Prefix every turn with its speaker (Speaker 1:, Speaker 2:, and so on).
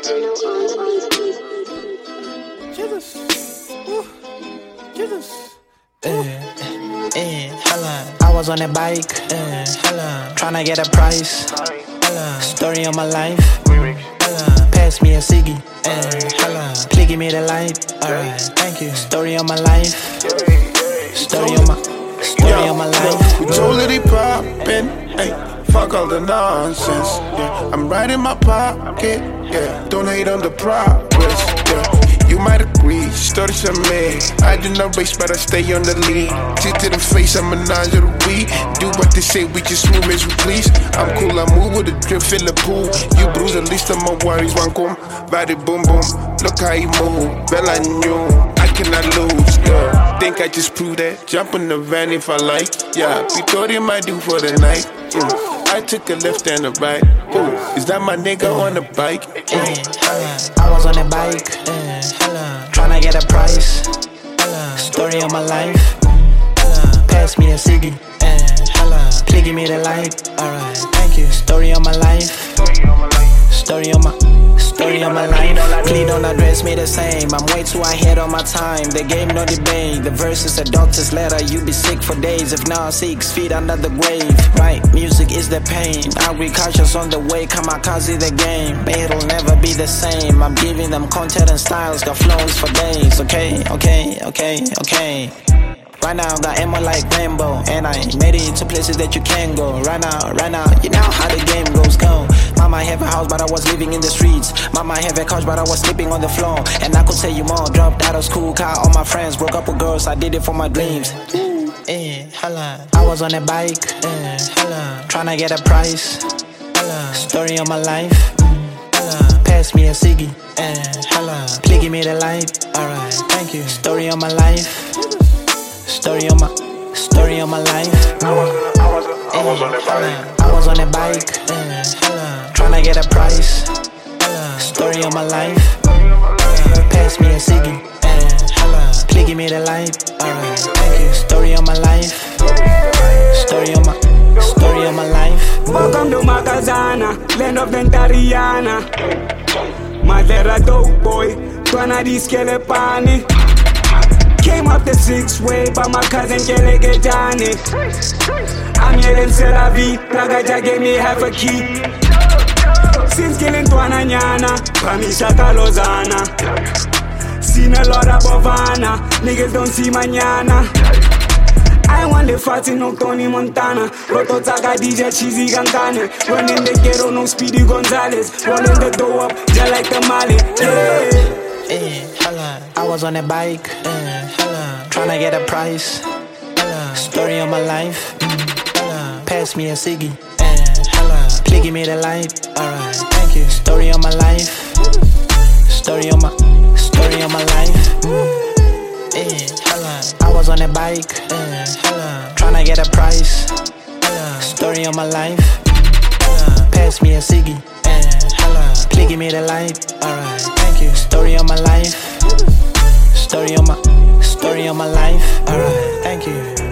Speaker 1: Jesus. Ooh. Jesus.
Speaker 2: I was on a bike, tryna get a price. Story of my life. Pass me a ciggy. Please give me the light. Alright, thank you. Story of my life. Story of my life.
Speaker 3: We totally poppin', ayy. Fuck all the nonsense. Yeah, I'm right in my pocket. Yeah, don't hate on the progress. Yeah. You might agree, stories are made. I do not race, but I stay on the lead. Shit to the face, I'm a nine little weed. Do what they say, we just move as we please. I'm cool, I move with a drip, fill the pool. You bruise the least of my worries, one come. Body boom boom, look how you move. Well, I knew I cannot lose. Yeah, think I just proved that. Jump in the van if I like. Yeah, Victoria might do for the night. I took a left and a right. Ooh, is that my nigga on the bike?
Speaker 2: I was on a bike, tryna get a price. Story of my life. Pass me a ciggy. Please give me the light. Alright, thank you. Story of my life. Story of my life. Please don't address me the same. I'm way too ahead on my time. The game no debate. The verse is a doctor's letter. You be sick for days if not 6 feet under the grave. Right, music is the pain. Agriculture's on the way. Kamikaze the game. It'll never be the same. I'm giving them content and styles. Got flows for days. Okay. Right now, got ammo like Rambo. And I made it to places that you can't go. Right now, you know how the game goes, go. Mama have a house, but I was living in the streets. Mama have a couch, but I was sleeping on the floor. And I could tell you more. Dropped out of school, car all my friends. Broke up with girls, I did it for my dreams. I was on a bike, tryna get a price. Story of my life. Pass me a ciggy. Please give me the light. Alright, thank you. Story of my life. Story of my life.
Speaker 3: I was on a bike.
Speaker 2: I was on a bike, tryna get a price. Story of my life. Pass me a ciggy. Please give me the light. Alright, thank you. Story of my life. Story of my life.
Speaker 4: Welcome to Makazana, land of Dentariana. Madera dope boy, Twana di Skelepani. Came up the 6-way by my cousin Kelly Getani. I'm yelling Seravi, Plagaja gave me half a key. Since killing Twana Nyana, Pamisha Kalozana. Seen a lot of Bovana, niggas don't see mañana. I want the fatty no Tony Montana. Roto Taka DJ Cheesy Gankane. Running the ghetto, no Speedy Gonzalez. Rolling the dough up, just like the Mali.
Speaker 2: I was on a bike, tryna get a price. Story of my life. Pass me a ciggy. Please give me the light. Alright, thank you. Story of my life. Story of my life. I was on a bike, tryna get a price. Story of my life. Pass me a ciggy. Please give me the light. Alright, thank you. Story of my life. Story of my life. Alright, thank you.